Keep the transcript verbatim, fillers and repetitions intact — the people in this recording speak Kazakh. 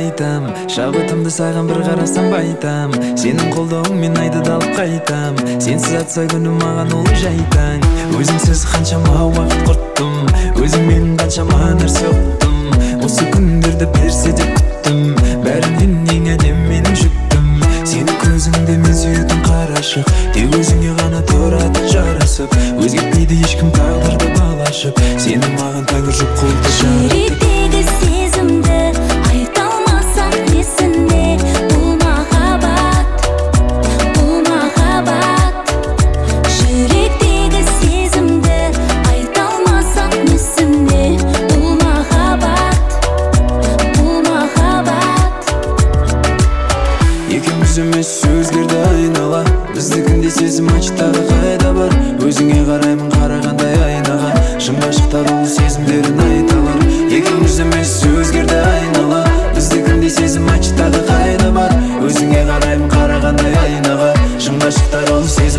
айтам, шабытымды саған бір қарасам байтам. Сенің қолдауың мен айды далып қайтам. Сенсіз атса күнім маған ол жайтаң. Өзіңсіз қаншама уақыт құрттым, өзің менің қаншама нәрсе ұқтым. Осы күндерді берсе деп күттім, бәрінен ең әдем менің жүктім. Сені көзіңде мен сүйетін қарашық, тек өзіңе ғана тұрады жарасып. Өзгертпейді ешкім тағдырды балашып, сені маған тәңір жұп қолды жаратып. Жүректегі сезімді айта алмасам несіне, бұл махаббат, бұл махаббат. Жүректегі сезімді айта алмасам несіне, бұл махаббат, бұл махаббат. Екеуміз емес өзгерді айнала, біздікінде сезім ачтағы қайда бар. Өзіңе қараймын қарағандай айнаға, шын ғашықтар ол сезімдерін айталар. Екеуміз емес өзгерді айнала, біздікінде сезім ачтағы қайда бар. Өзіңе қараймын қарағандай айнаға, шын ғашықтар ол сезім